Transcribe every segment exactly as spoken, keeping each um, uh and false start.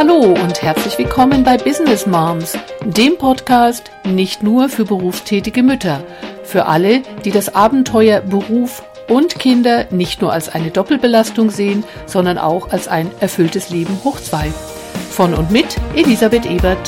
Hallo und herzlich willkommen bei Business Moms, dem Podcast nicht nur für berufstätige Mütter, für alle, die das Abenteuer Beruf und Kinder nicht nur als eine Doppelbelastung sehen, sondern auch als ein erfülltes Leben hoch zwei. Von und mit Elisabeth Ebert.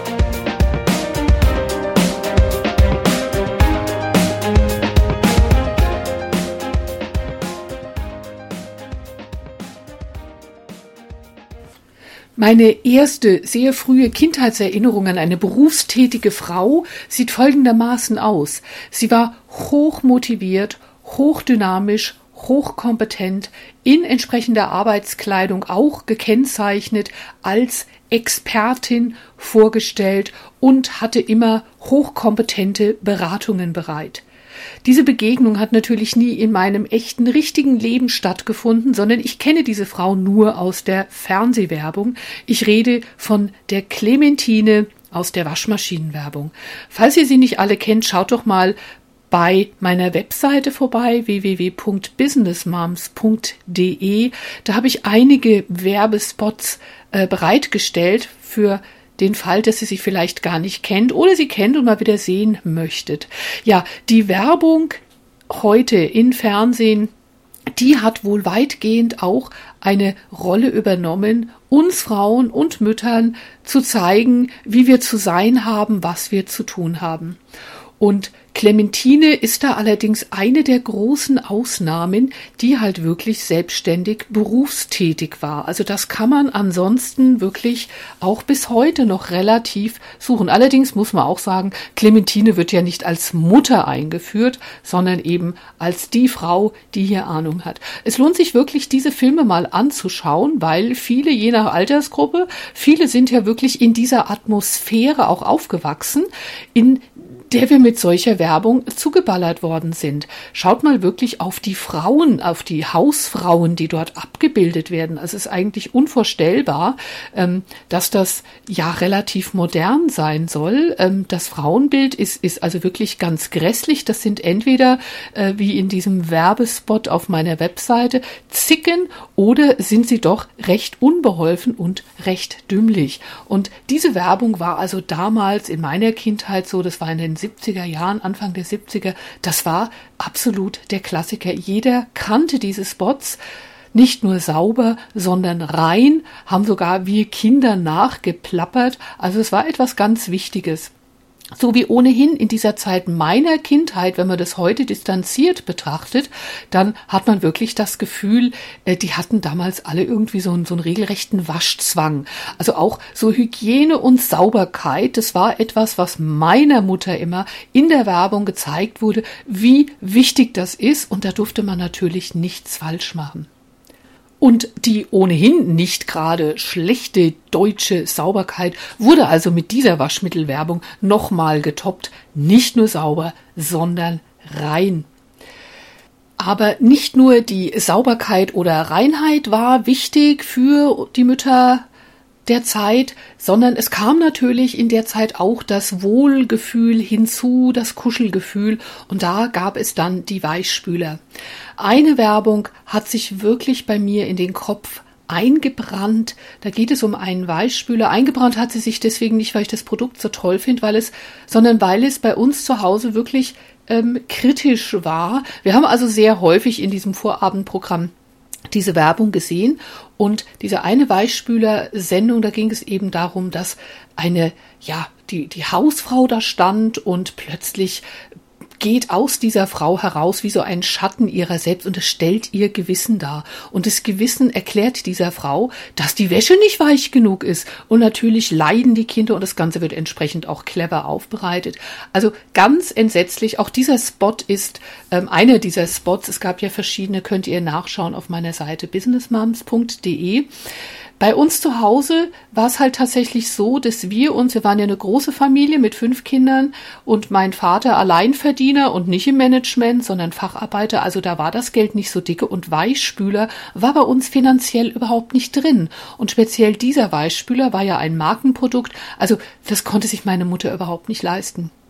Meine erste, sehr frühe Kindheitserinnerung an eine berufstätige Frau sieht folgendermaßen aus. Sie war hochmotiviert, hochdynamisch, hochkompetent, in entsprechender Arbeitskleidung auch gekennzeichnet, als Expertin vorgestellt und hatte immer hochkompetente Beratungen bereit. Diese Begegnung hat natürlich nie in meinem echten, richtigen Leben stattgefunden, sondern ich kenne diese Frau nur aus der Fernsehwerbung. Ich rede von der Clementine aus der Waschmaschinenwerbung. Falls ihr sie nicht alle kennt, schaut doch mal bei meiner Webseite vorbei, w w w punkt business moms punkt d e. Da habe ich einige Werbespots äh, bereitgestellt für den Fall, dass ihr sie vielleicht gar nicht kennt oder sie kennt und mal wieder sehen möchtet. Ja, die Werbung heute in Fernsehen, die hat wohl weitgehend auch eine Rolle übernommen, uns Frauen und Müttern zu zeigen, wie wir zu sein haben, was wir zu tun haben. Und Clementine ist da allerdings eine der großen Ausnahmen, die halt wirklich selbstständig berufstätig war. Also das kann man ansonsten wirklich auch bis heute noch relativ suchen. Allerdings muss man auch sagen, Clementine wird ja nicht als Mutter eingeführt, sondern eben als die Frau, die hier Ahnung hat. Es lohnt sich wirklich, diese Filme mal anzuschauen, weil viele, je nach Altersgruppe, viele sind ja wirklich in dieser Atmosphäre auch aufgewachsen, in der wir mit solcher Werbung zugeballert worden sind. Schaut mal wirklich auf die Frauen, auf die Hausfrauen, die dort abgebildet werden. Also es ist eigentlich unvorstellbar, ähm, dass das ja relativ modern sein soll. Ähm, das Frauenbild ist, ist also wirklich ganz grässlich. Das sind entweder, äh, wie in diesem Werbespot auf meiner Webseite, Zicken oder sind sie doch recht unbeholfen und recht dümmlich. Und diese Werbung war also damals in meiner Kindheit so, das war in den siebziger Jahren, Anfang der siebziger, das war absolut der Klassiker. Jeder kannte diese Spots, nicht nur sauber, sondern rein, haben sogar wir Kinder nachgeplappert. Also es war etwas ganz Wichtiges. So wie ohnehin in dieser Zeit meiner Kindheit, wenn man das heute distanziert betrachtet, dann hat man wirklich das Gefühl, die hatten damals alle irgendwie so einen, so einen regelrechten Waschzwang. Also auch so Hygiene und Sauberkeit, das war etwas, was meiner Mutter immer in der Werbung gezeigt wurde, wie wichtig das ist, und da durfte man natürlich nichts falsch machen. Und die ohnehin nicht gerade schlechte deutsche Sauberkeit wurde also mit dieser Waschmittelwerbung nochmal getoppt. Nicht nur sauber, sondern rein. Aber nicht nur die Sauberkeit oder Reinheit war wichtig für die Mütter der Zeit, sondern es kam natürlich in der Zeit auch das Wohlgefühl hinzu, das Kuschelgefühl, und da gab es dann die Weichspüler. Eine Werbung hat sich wirklich bei mir in den Kopf eingebrannt. Da geht es um einen Weichspüler. Eingebrannt hat sie sich deswegen nicht, weil ich das Produkt so toll finde, weil es, sondern weil es bei uns zu Hause wirklich ähm, kritisch war. Wir haben also sehr häufig in diesem Vorabendprogramm diese Werbung gesehen, und diese eine Weichspüler-Sendung, da ging es eben darum, dass eine, ja, die, die Hausfrau da stand und plötzlich geht aus dieser Frau heraus wie so ein Schatten ihrer selbst, und es stellt ihr Gewissen dar. Und das Gewissen erklärt dieser Frau, dass die Wäsche nicht weich genug ist. Und natürlich leiden die Kinder, und das Ganze wird entsprechend auch clever aufbereitet. Also ganz entsetzlich. Auch dieser Spot ist ähm, einer dieser Spots. Es gab ja verschiedene, könnt ihr nachschauen auf meiner Seite business moms punkt d e. Bei uns zu Hause war es halt tatsächlich so, dass wir uns, wir waren ja eine große Familie mit fünf Kindern und mein Vater Alleinverdiener und nicht im Management, sondern Facharbeiter, also da war das Geld nicht so dicke, und Weichspüler war bei uns finanziell überhaupt nicht drin. Und speziell dieser Weichspüler war ja ein Markenprodukt, also das konnte sich meine Mutter überhaupt nicht leisten.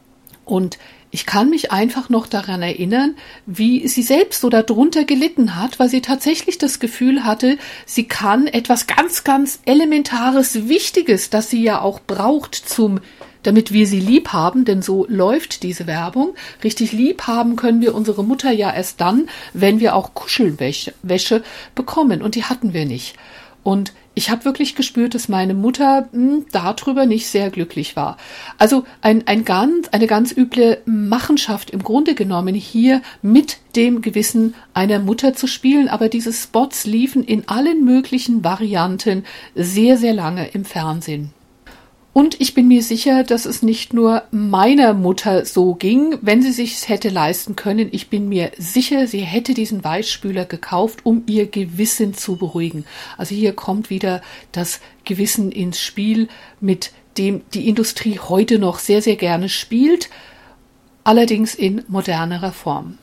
Und ich kann mich einfach noch daran erinnern, wie sie selbst so darunter gelitten hat, weil sie tatsächlich das Gefühl hatte, sie kann etwas ganz, ganz Elementares, Wichtiges, das sie ja auch braucht, zum, damit wir sie lieb haben, denn so läuft diese Werbung. Richtig lieb haben können wir unsere Mutter ja erst dann, wenn wir auch Kuschelwäsche Wäsche bekommen. Und die hatten wir nicht. Und ich habe wirklich gespürt, dass meine Mutter mh, darüber nicht sehr glücklich war. Also ein, ein ganz, eine ganz üble Machenschaft im Grunde genommen, hier mit dem Gewissen einer Mutter zu spielen. Aber diese Spots liefen in allen möglichen Varianten sehr, sehr lange im Fernsehen. Und ich bin mir sicher, dass es nicht nur meiner Mutter so ging, wenn sie sich's hätte leisten können. Ich bin mir sicher, sie hätte diesen Weichspüler gekauft, um ihr Gewissen zu beruhigen. Also hier kommt wieder das Gewissen ins Spiel, mit dem die Industrie heute noch sehr, sehr gerne spielt, allerdings in modernerer Form.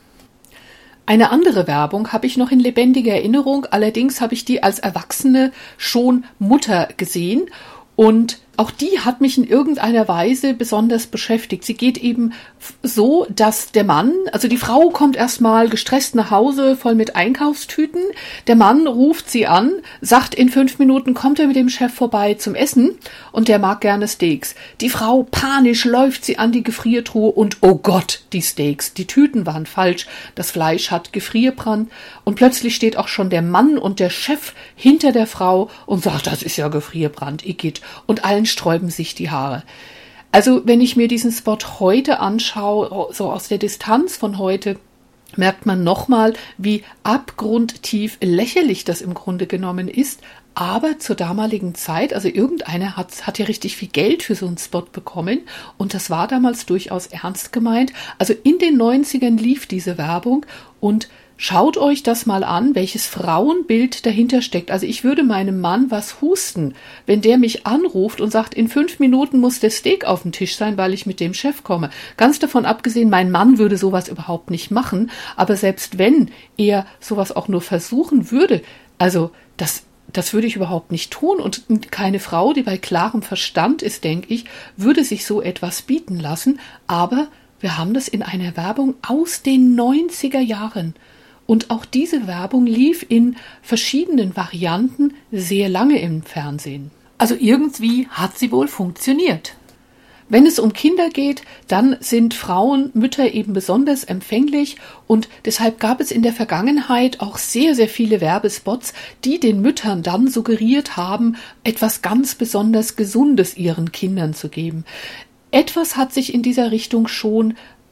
Eine andere Werbung habe ich noch in lebendiger Erinnerung, allerdings habe ich die als Erwachsene schon Mutter gesehen. Und auch die hat mich in irgendeiner Weise besonders beschäftigt. Sie geht eben so, dass der Mann, also die Frau kommt erstmal gestresst nach Hause, voll mit Einkaufstüten. Der Mann ruft sie an, sagt, in fünf Minuten kommt er mit dem Chef vorbei zum Essen und der mag gerne Steaks. Die Frau panisch läuft sie an die Gefriertruhe und oh Gott, die Steaks, die Tüten waren falsch, das Fleisch hat Gefrierbrand und plötzlich steht auch schon der Mann und der Chef hinter der Frau und sagt, das ist ja Gefrierbrand, Igitt. Und allen sträuben sich die Haare. Also wenn ich mir diesen Spot heute anschaue, so aus der Distanz von heute, merkt man nochmal, wie abgrundtief lächerlich das im Grunde genommen ist. Aber zur damaligen Zeit, also irgendeiner hat, hat ja richtig viel Geld für so einen Spot bekommen und das war damals durchaus ernst gemeint. Also in den neunzigern lief diese Werbung und schaut euch das mal an, welches Frauenbild dahinter steckt. Also ich würde meinem Mann was husten, wenn der mich anruft und sagt, in fünf Minuten muss der Steak auf dem Tisch sein, weil ich mit dem Chef komme. Ganz davon abgesehen, mein Mann würde sowas überhaupt nicht machen. Aber selbst wenn er sowas auch nur versuchen würde, also das Das würde ich überhaupt nicht tun und keine Frau, die bei klarem Verstand ist, denke ich, würde sich so etwas bieten lassen. Aber wir haben das in einer Werbung aus den neunziger Jahren. Und auch diese Werbung lief in verschiedenen Varianten sehr lange im Fernsehen. Also irgendwie hat sie wohl funktioniert. Wenn es um Kinder geht, dann sind Frauen, Mütter eben besonders empfänglich und deshalb gab es in der Vergangenheit auch sehr, sehr viele Werbespots, die den Müttern dann suggeriert haben, etwas ganz besonders Gesundes ihren Kindern zu geben. Etwas hat sich in dieser Richtung schon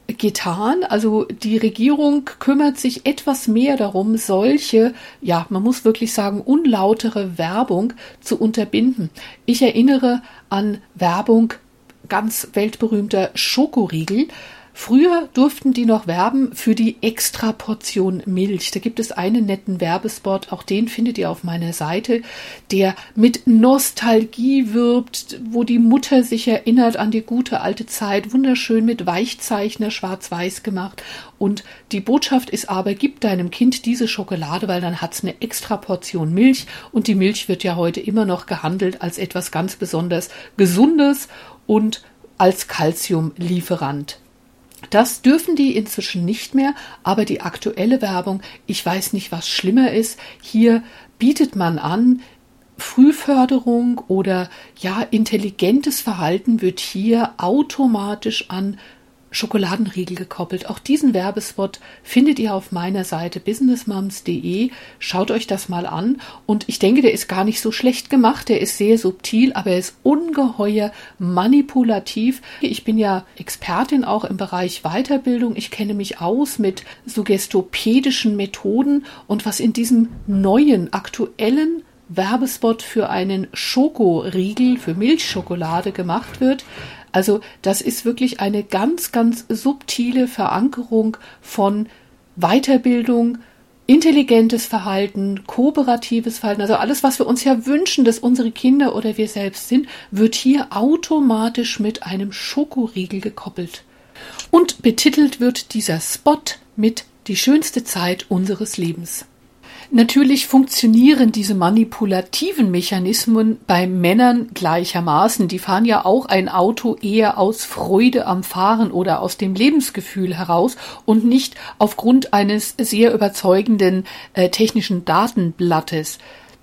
getan, also die Regierung kümmert sich etwas mehr darum, solche, ja, man muss wirklich sagen, unlautere Werbung zu unterbinden. Ich erinnere an Werbung ganz weltberühmter Schokoriegel. Früher durften die noch werben für die Extraportion Milch. Da gibt es einen netten Werbespot, auch den findet ihr auf meiner Seite, der mit Nostalgie wirbt, wo die Mutter sich erinnert an die gute alte Zeit, wunderschön mit Weichzeichner schwarz-weiß gemacht. Und die Botschaft ist aber, gib deinem Kind diese Schokolade, weil dann hat's eine Extraportion Milch. Und die Milch wird ja heute immer noch gehandelt als etwas ganz besonders Gesundes und als Calciumlieferant. Das dürfen die inzwischen nicht mehr, aber die aktuelle Werbung, ich weiß nicht, was schlimmer ist. Hier bietet man an, Frühförderung oder ja, intelligentes Verhalten wird hier automatisch an Schokoladenriegel gekoppelt. Auch diesen Werbespot findet ihr auf meiner Seite business moms punkt de. Schaut euch das mal an. Und ich denke, der ist gar nicht so schlecht gemacht. Der ist sehr subtil, aber er ist ungeheuer manipulativ. Ich bin ja Expertin auch im Bereich Weiterbildung. Ich kenne mich aus mit suggestopädischen Methoden. Und was in diesem neuen, aktuellen Werbespot für einen Schokoriegel, für Milchschokolade gemacht wird, also das ist wirklich eine ganz, ganz subtile Verankerung von Weiterbildung, intelligentes Verhalten, kooperatives Verhalten, also alles, was wir uns ja wünschen, dass unsere Kinder oder wir selbst sind, wird hier automatisch mit einem Schokoriegel gekoppelt. Und betitelt wird dieser Spot mit die schönste Zeit unseres Lebens. Natürlich funktionieren diese manipulativen Mechanismen bei Männern gleichermaßen. Die fahren ja auch ein Auto eher aus Freude am Fahren oder aus dem Lebensgefühl heraus und nicht aufgrund eines sehr überzeugenden äh, technischen Datenblattes.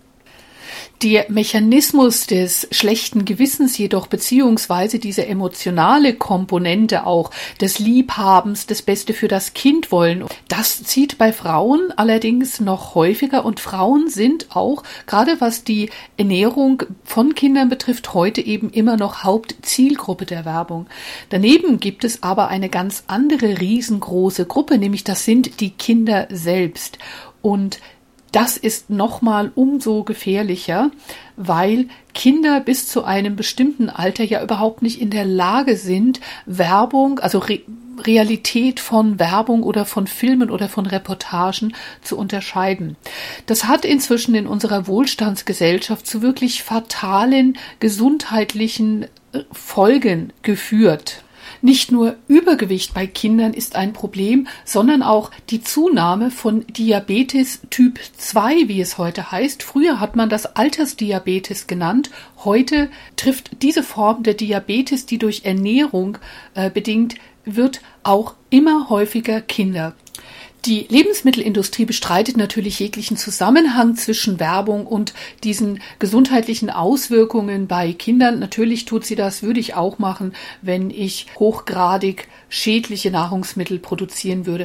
Der Mechanismus des schlechten Gewissens jedoch, beziehungsweise diese emotionale Komponente auch des Liebhabens, das Beste für das Kind wollen, das zieht bei Frauen allerdings noch häufiger, und Frauen sind auch, gerade was die Ernährung von Kindern betrifft, heute eben immer noch Hauptzielgruppe der Werbung. Daneben gibt es aber eine ganz andere riesengroße Gruppe, nämlich das sind die Kinder selbst. Und das ist nochmal umso gefährlicher, weil Kinder bis zu einem bestimmten Alter ja überhaupt nicht in der Lage sind, Werbung, also Re- Realität von Werbung oder von Filmen oder von Reportagen zu unterscheiden. Das hat inzwischen in unserer Wohlstandsgesellschaft zu wirklich fatalen gesundheitlichen Folgen geführt. Nicht nur Übergewicht bei Kindern ist ein Problem, sondern auch die Zunahme von Diabetes Typ zwei, wie es heute heißt. Früher hat man das Altersdiabetes genannt. Heute trifft diese Form der Diabetes, die durch Ernährung äh, bedingt wird, auch immer häufiger Kinder. Die Lebensmittelindustrie bestreitet natürlich jeglichen Zusammenhang zwischen Werbung und diesen gesundheitlichen Auswirkungen bei Kindern. Natürlich tut sie das, würde ich auch machen, wenn ich hochgradig schädliche Nahrungsmittel produzieren würde.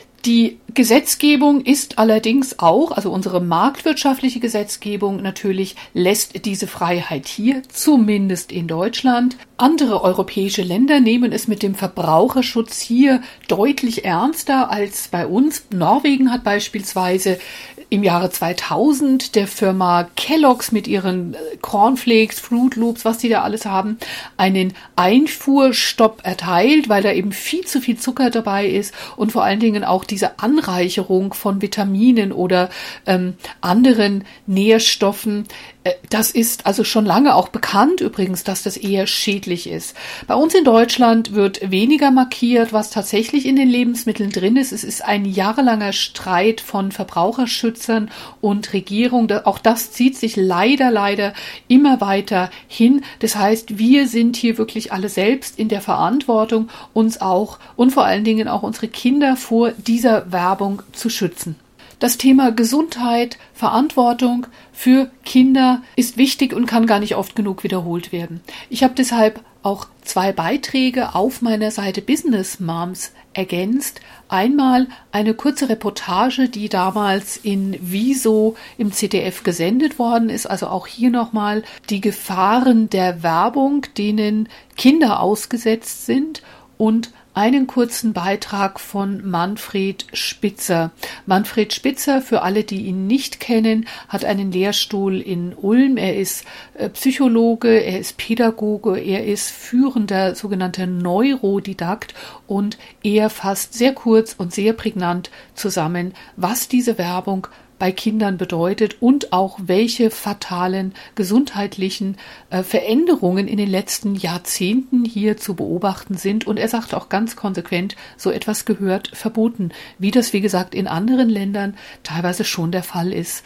Die Gesetzgebung ist allerdings auch, also unsere marktwirtschaftliche Gesetzgebung natürlich, lässt diese Freiheit hier, zumindest in Deutschland. Andere europäische Länder nehmen es mit dem Verbraucherschutz hier deutlich ernster als bei uns. Norwegen hat beispielsweise im Jahre zweitausend der Firma Kellogg's mit ihren Cornflakes, Fruit Loops, was die da alles haben, einen Einfuhrstopp erteilt, weil da eben viel zu viel Zucker dabei ist und vor allen Dingen auch diese Anreicherung von Vitaminen oder ähm, anderen Nährstoffen. Äh, das ist also schon lange auch bekannt übrigens, dass das eher schädlich ist. Bei uns in Deutschland wird weniger markiert, was tatsächlich in den Lebensmitteln drin ist. Es ist ein jahrelanger Streit von Verbraucherschützern und Regierung. Auch das zieht sich leider, leider immer weiter hin. Das heißt, wir sind hier wirklich alle selbst in der Verantwortung, uns auch und vor allen Dingen auch unsere Kinder vor dieser Werbung zu schützen. Das Thema Gesundheit, Verantwortung für Kinder ist wichtig und kann gar nicht oft genug wiederholt werden. Ich habe deshalb auch zwei Beiträge auf meiner Seite Business Moms ergänzt. Einmal eine kurze Reportage, die damals in Wieso im Z D F gesendet worden ist. Also auch hier nochmal die Gefahren der Werbung, denen Kinder ausgesetzt sind, und einen kurzen Beitrag von Manfred Spitzer. Manfred Spitzer, für alle, die ihn nicht kennen, hat einen Lehrstuhl in Ulm. Er ist Psychologe, er ist Pädagoge, er ist führender sogenannter Neurodidakt, und er fasst sehr kurz und sehr prägnant zusammen, was diese Werbung bei Kindern bedeutet und auch welche fatalen gesundheitlichen äh, Veränderungen in den letzten Jahrzehnten hier zu beobachten sind. Und er sagt auch ganz konsequent, so etwas gehört verboten, wie das, wie gesagt, in anderen Ländern teilweise schon der Fall ist.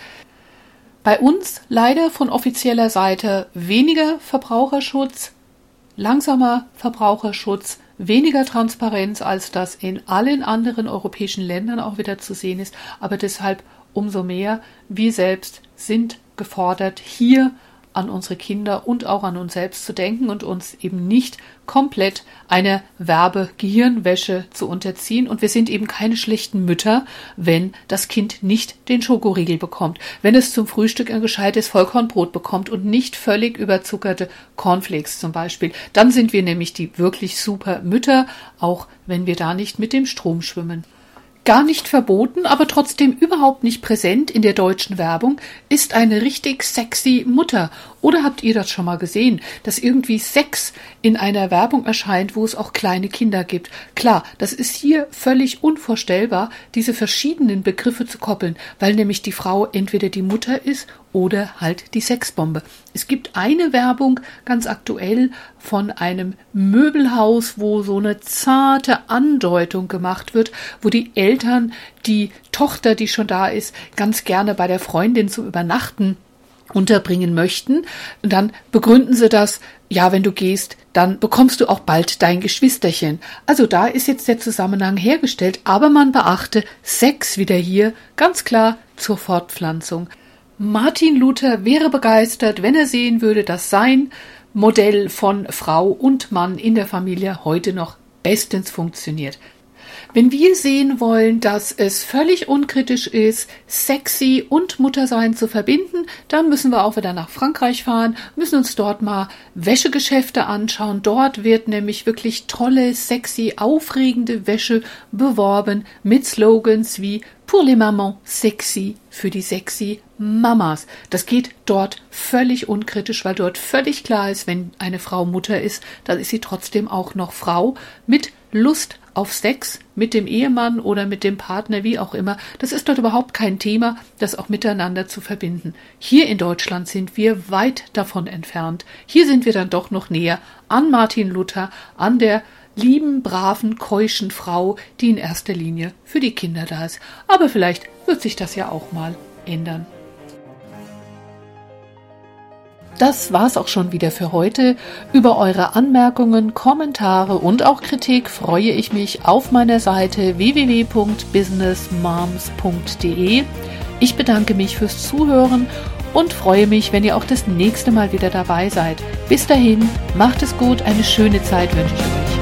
Bei uns leider von offizieller Seite weniger Verbraucherschutz, langsamer Verbraucherschutz, weniger Transparenz, als das in allen anderen europäischen Ländern auch wieder zu sehen ist, aber deshalb umso mehr, wir selbst sind gefordert, hier an unsere Kinder und auch an uns selbst zu denken und uns eben nicht komplett einer Werbegehirnwäsche zu unterziehen. Und wir sind eben keine schlechten Mütter, wenn das Kind nicht den Schokoriegel bekommt, wenn es zum Frühstück ein gescheites Vollkornbrot bekommt und nicht völlig überzuckerte Cornflakes zum Beispiel. Dann sind wir nämlich die wirklich super Mütter, auch wenn wir da nicht mit dem Strom schwimmen. Gar nicht verboten, aber trotzdem überhaupt nicht präsent in der deutschen Werbung ist eine richtig sexy Mutter. Oder habt ihr das schon mal gesehen, dass irgendwie Sex in einer Werbung erscheint, wo es auch kleine Kinder gibt? Klar, das ist hier völlig unvorstellbar, diese verschiedenen Begriffe zu koppeln, weil nämlich die Frau entweder die Mutter ist oder halt die Sexbombe. Es gibt eine Werbung, ganz aktuell, von einem Möbelhaus, wo so eine zarte Andeutung gemacht wird, wo die Eltern die Tochter, die schon da ist, ganz gerne bei der Freundin zum Übernachten unterbringen möchten. Und dann begründen sie das, ja, wenn du gehst, dann bekommst du auch bald dein Geschwisterchen. Also da ist jetzt der Zusammenhang hergestellt, aber man beachte, Sex wieder hier, ganz klar zur Fortpflanzung. Martin Luther wäre begeistert, wenn er sehen würde, dass sein Modell von Frau und Mann in der Familie heute noch bestens funktioniert. Wenn wir sehen wollen, dass es völlig unkritisch ist, sexy und Muttersein zu verbinden, dann müssen wir auch wieder nach Frankreich fahren, müssen uns dort mal Wäschegeschäfte anschauen. Dort wird nämlich wirklich tolle, sexy, aufregende Wäsche beworben mit Slogans wie Pour les mamans sexy, für die sexy Mamas. Das geht dort völlig unkritisch, weil dort völlig klar ist, wenn eine Frau Mutter ist, dann ist sie trotzdem auch noch Frau mit Lust auf Sex mit dem Ehemann oder mit dem Partner, wie auch immer. Das ist dort überhaupt kein Thema, das auch miteinander zu verbinden. Hier in Deutschland sind wir weit davon entfernt. Hier sind wir dann doch noch näher an Martin Luther, an der lieben, braven, keuschen Frau, die in erster Linie für die Kinder da ist. Aber vielleicht wird sich das ja auch mal ändern. Das war's auch schon wieder für heute. Über eure Anmerkungen, Kommentare und auch Kritik freue ich mich auf meiner Seite w w w punkt business moms punkt d e. Ich bedanke mich fürs Zuhören und freue mich, wenn ihr auch das nächste Mal wieder dabei seid. Bis dahin, macht es gut, eine schöne Zeit wünsche ich euch.